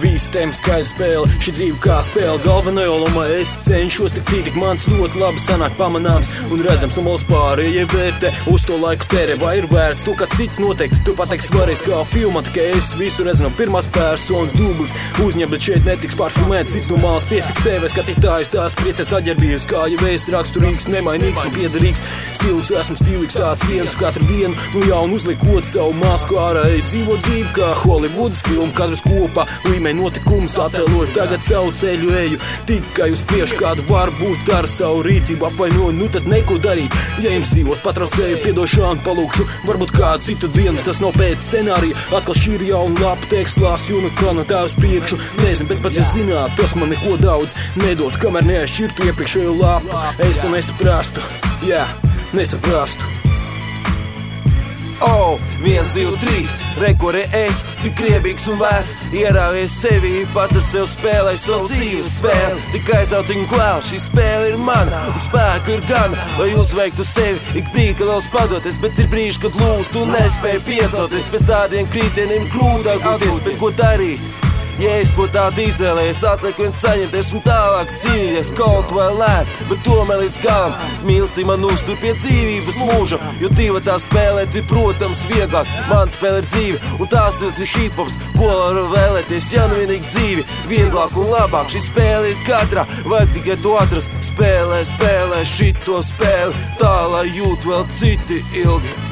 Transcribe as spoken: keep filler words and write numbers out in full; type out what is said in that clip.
Viss tēma skaļa spēle, šī dzīve kā spēle. Galvenajā lomā es cenšos, tik cītik mans ļoti labi sanāk pamanāms un redzams no malas pārējie vērtē. Uz to laiku tērē vai ir vērts to, kā cits noteikti. Tu pateiks svarīgs kā filmā, tikai es visu redzu no pirmās personas dublis. Uzņem, bet šeit netiks pārfilmēt, cits no malas piefiksē, vai skatītājs tās priecēs aģerbies. Kā jau es raksturīgs, nemainīgs, man piederīgs. Stilus esmu stilīgs tāds viens katru dienu. Nu jaunu uzliekot savu masku ārā, ej dzīvo dzīvi kā Hollywoods filmu. Kadrus kopā, līmē notikums attēloju, tagad savu ceļu eju. Tikai uz priekšu kādu varbūt ar savu rīcību apvainoju, nu tad neko darīt. Ja jums dzīvot patraucēju, piedošanu palūkšu, varbūt kādu citu dienu, tas nav pēc scenārija. Atkal šī ir jauna lapa teksts, lāsi un kā no tā uz priekšu. Nezinu, bet pat ja zināt, tas man neko daudz nedod, kamēr neaizšķirtu iepriekšējo lapu. Es to nesaprastu, jā, nesaprastu. Oh, viens, divi, trīs, rekore es, tik kriebīgs un vēs. Ierāvies sevi, pats ar sev spēlēj savu dzīves spēli. Tik aizrautiņu kvēl, šī spēle ir mana, un spēku ir gana, lai uzveiktu sevi. Ik brīd, kad vēlas padoties, bet ir brīži, kad lūst un nespēj piecelties. Pēc tādiem krītieniem grūtāk gūties, bet ko darīt? Ja es ko tādu izvēlējies, atliek viens saņemties un tālāk cīnīties kaut vai lēn, bet tomēr līdz galam mīlestība man uztur pie dzīvības mūža, jo diva tā spēlēt ir, protams, vieglāk. Man spēle ir dzīve, un tā stils ir hip-hops, ko varu vēlēties, ja nu vienīgi dzīvi, vieglāk un labāk. Šī spēle ir katrā, vajag tikai to atrast. Spēlē, spēlē šito spēli, tā lai jūt vēl citi ilgi.